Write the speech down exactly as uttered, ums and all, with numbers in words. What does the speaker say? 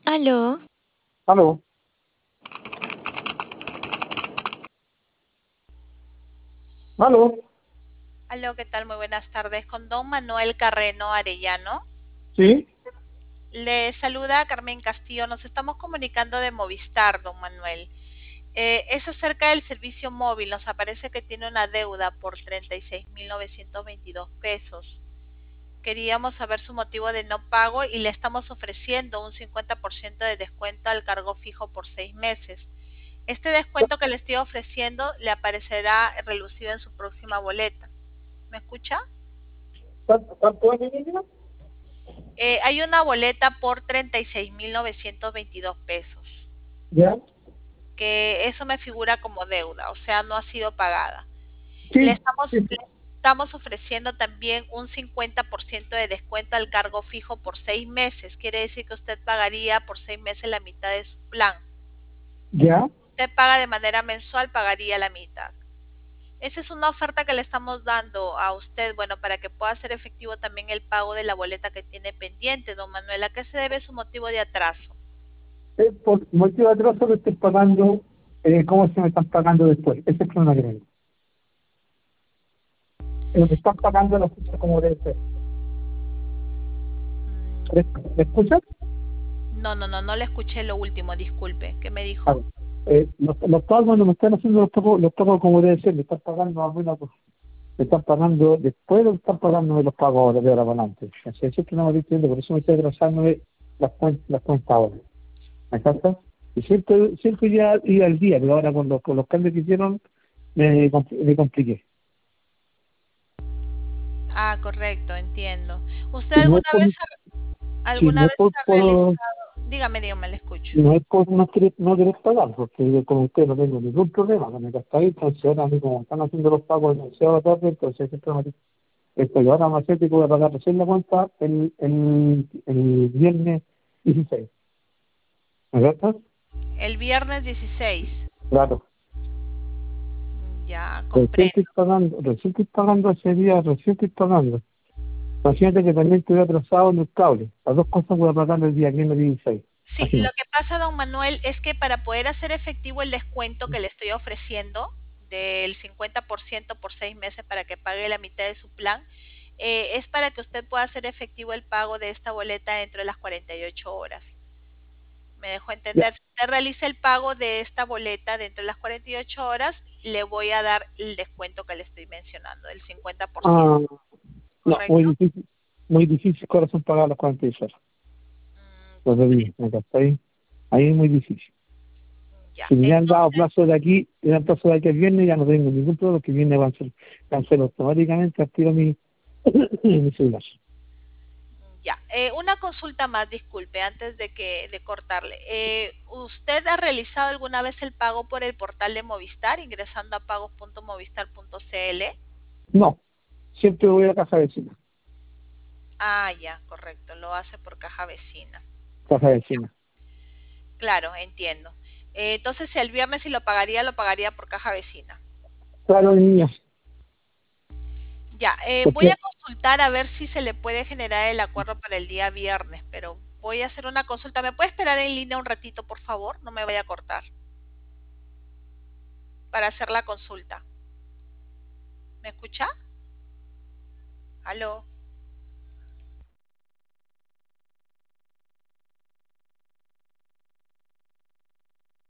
Aló, Aló, aló, Aló, ¿qué tal? Muy buenas tardes. Con don Manuel Carreno Arellano. sí, Le saluda Carmen Castillo. Nos estamos comunicando de Movistar, don Manuel. Eh, es acerca del servicio móvil. Nos aparece que tiene una deuda por treinta y seis mil novecientos veintidós pesos. Queríamos saber su motivo de no pago y le estamos ofreciendo un cincuenta por ciento de descuento al cargo fijo por seis meses. Este descuento que le estoy ofreciendo le aparecerá relucido en su próxima boleta. ¿Me escucha? ¿cuánto, cuánto es, niña? Eh, hay una boleta por treinta y seis mil novecientos veintidós pesos, ¿Ya? que eso me figura como deuda, o sea, no ha sido pagada. Le Sí, estamos, sí, le estamos ofreciendo también un cincuenta por ciento de descuento al cargo fijo por seis meses. Quiere decir que usted pagaría por seis meses la mitad de su plan. ya. Usted paga de manera mensual, pagaría la mitad. Esa es una oferta que le estamos dando a usted, bueno, para que pueda hacer efectivo también el pago de la boleta que tiene pendiente, don Manuel. ¿A qué se debe su motivo de atraso? Es por motivo de atraso que estoy pagando, eh, ¿cómo se me están pagando después? Ese es el problema que tengo. Eh, me están pagando la fecha como debe ser. ¿Me me escuchas? No, no, no, no le escuché lo último, disculpe. ¿Qué me A dijo? ver, eh, los, los pagos no me están haciendo los pagos, los pagos como debe ser, me están pagando alguna cosa. Me están pagando después o me están pagando los pagos ahora de ahora para adelante. Así es que no me estoy diciendo, por eso me estoy atrasando las cuentas, las cuentas ahora. ¿Me captas? Y siempre, siempre ya iba al día, pero ahora con los, con los cambios que hicieron me, compl- me compliqué. Ah, correcto, entiendo. ¿Usted Y no es alguna por, vez ha, sí, alguna no es vez por, ha por- realizado? Dígame, dígame, le escucho. no es por no querer, no querer pagar, porque yo con usted no tengo ningún problema, ¿no? ¿Me captáis? Entonces ahora a mí como están haciendo los pagos demasiado tarde, entonces siempre me dice, esto, y ahora me hace que voy a pagar recién la cuenta el, el, el viernes dieciséis. ¿Me captas? El viernes dieciséis. Claro. Ya, Recién estoy comprendo. pagando, recién estoy pagando ese día, recién estoy pagando. Imagínate que también estoy atrasado en el cable. Las dos cosas voy a pagar el día viernes dieciséis. Sí, lo Imagínate. que pasa, don Manuel, es que para poder hacer efectivo el descuento que le estoy ofreciendo del cincuenta por ciento por seis meses para que pague la mitad de su plan, eh, es para que usted pueda hacer efectivo el pago de esta boleta dentro de las cuarenta y ocho horas. Me dejó Ya. entender, si usted realiza el pago de esta boleta dentro de las cuarenta y ocho horas, le voy a dar el descuento que le estoy mencionando, del cincuenta por ciento, Ah, no, muy ¿correcto? difícil. Muy difícil, corazón, pagar los cuarenta y ocho horas. Mm, Lo te digo, comprendo. ¿me captáis? Ahí es muy difícil. Ya, Si me han dado entonces, plazo de aquí, me dan plazo de aquí al viernes, ya no tengo ningún problema, que viene va a ser cancelo automáticamente, activo mi, mi celular. ya. Eh, una consulta más, disculpe, antes de que de cortarle. Eh, ¿usted ha realizado alguna vez el pago por el portal de Movistar ingresando a pagos punto movistar punto cl? No, siempre voy a casa vecina. Ah, ya, correcto, lo hace por caja vecina. Casa vecina. Claro, entiendo. Eh, entonces, si el viernes si lo pagaría, lo pagaría por caja vecina. Claro, niña, Ya, eh, voy a porque consultar a ver si se le puede generar el acuerdo para el día viernes, pero voy a hacer una consulta. ¿Me puede esperar en línea un ratito, por favor? No me vaya a cortar para hacer la consulta. ¿Me escucha? ¿Aló?